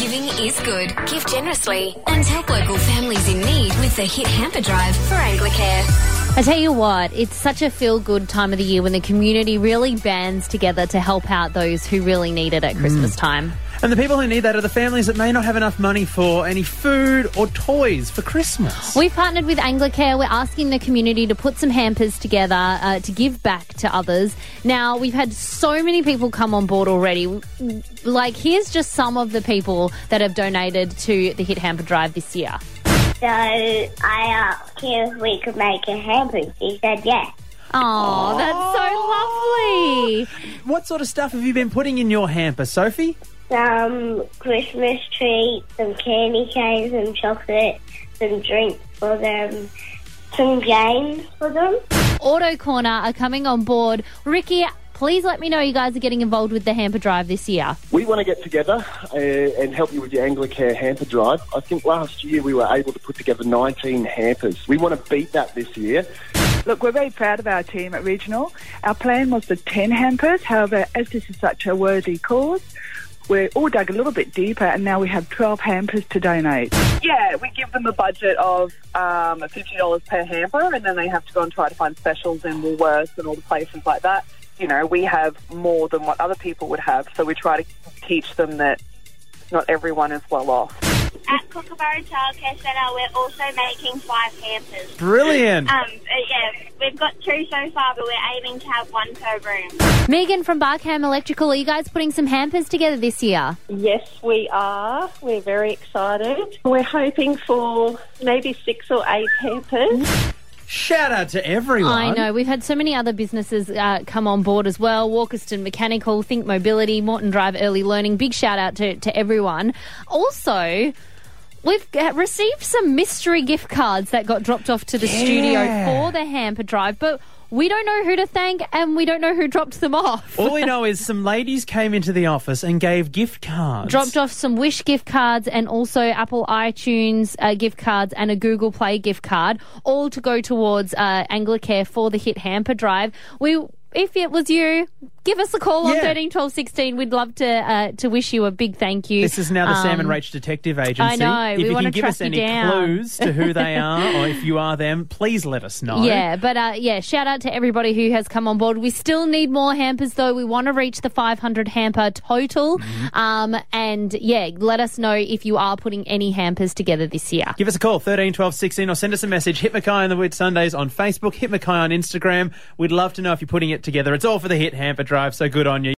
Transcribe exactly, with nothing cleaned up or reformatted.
Giving is good. Give generously and help local families in need with the Hit Hamper Drive for Anglicare. I tell you what, it's such a feel-good time of the year when the community really bands together to help out those who really need it at Christmas time. And the people who need that are the families that may not have enough money for any food or toys for Christmas. We've partnered with Anglicare. We're asking the community to put some hampers together uh, to give back to others. Now, we've had so many people come on board already. Like, here's just some of the people that have donated to the Hit Hamper Drive this year. So I asked him if we could make a hamper. He said yes. Oh, that's so lovely. What sort of stuff have you been putting in your hamper, Sophie? Some Christmas treats, some candy canes, some chocolate, some drinks for them, some games for them. Auto Corner are coming on board. Ricky, please let me know you guys are getting involved with the Hamper Drive this year. We want to get together uh, and help you with your Anglicare Hamper Drive. I think last year we were able to put together nineteen hampers. We want to beat that this year. Look, we're very proud of our team at Regional. Our plan was for ten hampers. However, as this is such a worthy cause, we all dug a little bit deeper and now we have twelve hampers to donate. Yeah, we give them a budget of um, fifty dollars per hamper, and then they have to go and try to find specials in Woolworths and all the places like that. You know, we have more than what other people would have, so we try to teach them that not everyone is well off. At Kookaburra Childcare Centre, we're also making five hampers. Brilliant. Um, yeah, we've got two so far, but we're aiming to have one per room. Megan from Barkham Electrical, are you guys putting some hampers together this year? Yes, we are. We're very excited. We're hoping for maybe six or eight hampers. Shout out to everyone. I know. We've had so many other businesses uh, come on board as well. Walkerston Mechanical, Think Mobility, Moreton Drive Early Learning. Big shout out to, to everyone. Also, we've uh, received some mystery gift cards that got dropped off to the Yeah. studio for the Hamper Drive, but we don't know who to thank and we don't know who dropped them off. All we know is some ladies came into the office and gave gift cards. Dropped off some Wish gift cards and also Apple iTunes uh, gift cards and a Google Play gift card, all to go towards uh, Anglicare for the Hit Hamper Drive. We, if it was you, give us a call on Yeah. thirteen twelve sixteen. We'd love to uh, to wish you a big thank you. This is now the Um, Sam and Rach Detective Agency. I know. If We you wanna can give track us you any down. clues to who they are or if you are them, please let us know. Yeah, but uh, yeah, shout out to everybody who has come on board. We still need more hampers though. We want to reach the five hundred hamper total. Mm-hmm. Um, and yeah, let us know if you are putting any hampers together this year. Give us a call, thirteen twelve sixteen, or send us a message. Hit Mackay on the Whit Sundays on Facebook. Hit Mackay on Instagram. We'd love to know if you're putting it together. It's all for the Hit Hamper Drive, so good on you.